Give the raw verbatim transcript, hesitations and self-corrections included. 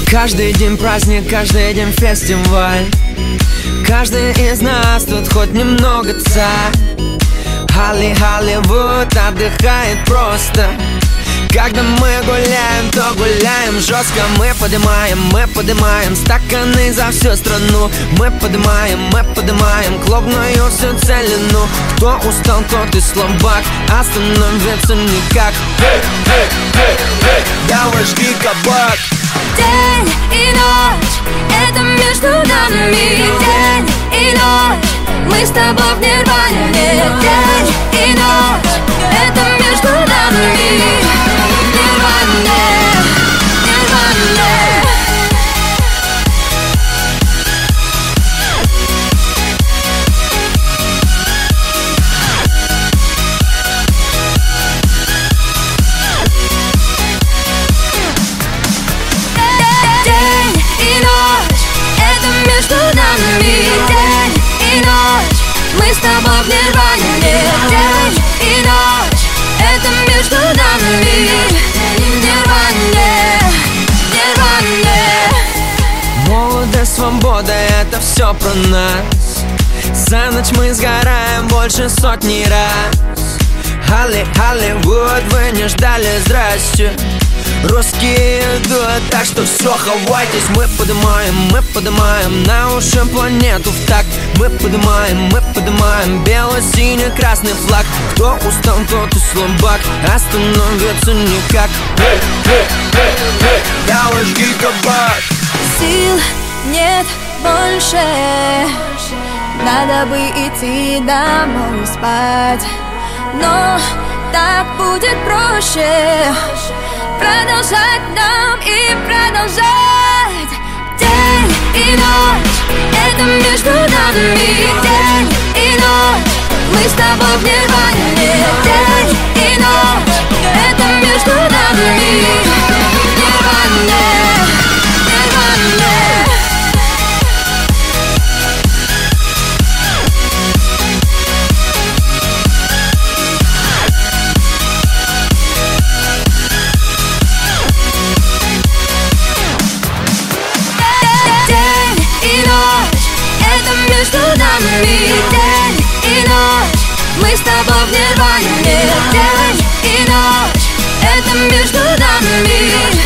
Каждый день праздник, каждый день фестиваль. Каждый из нас тут хоть немного царь. Холли, Холливуд отдыхает просто. Когда мы гуляем, то гуляем жестко. Мы поднимаем, мы поднимаем стаканы за всю страну. Мы поднимаем, мы поднимаем клубную всю целину. Кто устал, тот и слабак, остановиться никак. Эй, эй, эй, эй, давай жги кабак. День и ночь, это между нами. День и ночь, мы с тобой в нирване. День и ночь, это между нами. Мы с тобой в нирване. День и ночь, это между нами. Нирване, нирване. Молодость, свобода, это все про нас. За ночь мы сгораем больше сотни раз. Холли, Холливуд, вы не ждали, здрасте. Русские идут, так что все, хавайтесь. Мы поднимаем, мы поднимаем на уши планету в такт. Мы поднимаем, мы поднимаем бело-синий-красный флаг. Кто устал, тот и слабак, остановиться никак. Эй, эй, эй, эй, давай жги кабак. Сил нет больше, надо бы идти домой спать. Но так будет проще продолжать нам и продолжать. День и ночь, это между нами. День и ночь, мы с тобой в нирване. День и ночь, это между нами. Нирване, нирване. Между нами. День и ночь, мы с тобой в нирване. День и ночь, это между нами.